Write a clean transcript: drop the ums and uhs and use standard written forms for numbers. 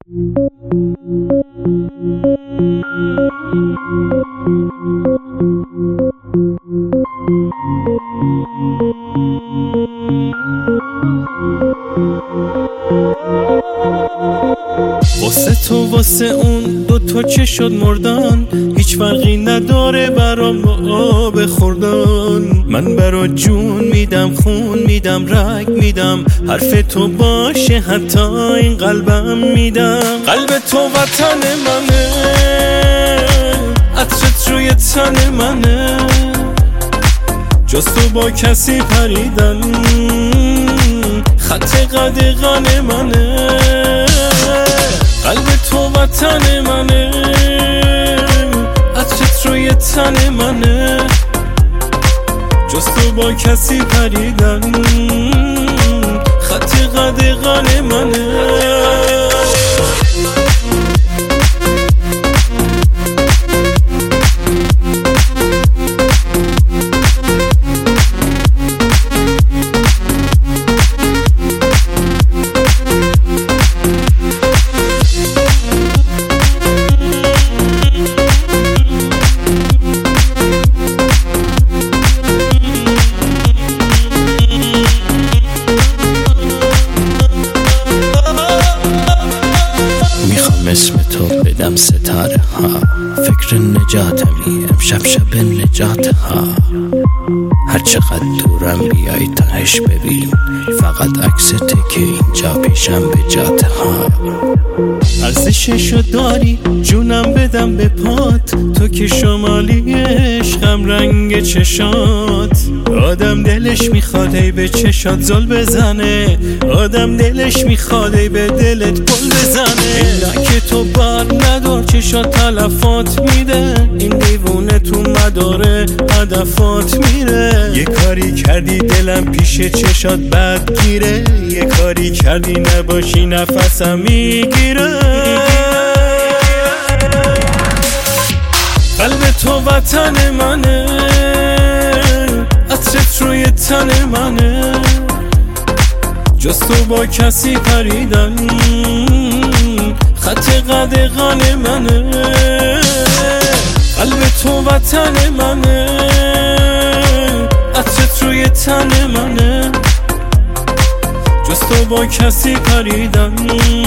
واسه تو واسه اون دوتا چه شد مردن، هیچ فرقی نداره برام با آب خوردن. من برا جون میدم، خون میدم، رگ میدم، حرف تو باشه حتی این قلبم میدم. قلب تو وطن منه، عطرت روی تن منه، جز تو با کسی پریدن خط قدغن منه. قلب تو وطن منه، عطرت روی تن منه، جز تو با کسی پریدن خط قدغن منه. اسم تو بدم ستاره ها، فکر نجاتمی امشب شب نجات ها. هر چقدر دورم بیای تهش ببین، فقط عکست که اینجا پیشم به جات ها. ارزششو داری جونم بدم به پات، تو که شمالی عشقم رنگ چشات. آدم دلش میخواد ای به چشات زل بزنه، آدم دلش میخواد ای به دلت گل بزنه. اینا که تو بر ندار چشات تلفات میده، این دیوونه تو مداره هدفات میره. یه کاری کردی دلم پیش چشات بد گیره، یه کاری کردی نباشی نفسم میگیره. قلب تو وطن منه، عطرت روی تن منه، جز تو با کسی پریدن خط قدغن منه. قلب تو وطن منه، عطرت روی تن منه، جز تو با کسی پریدن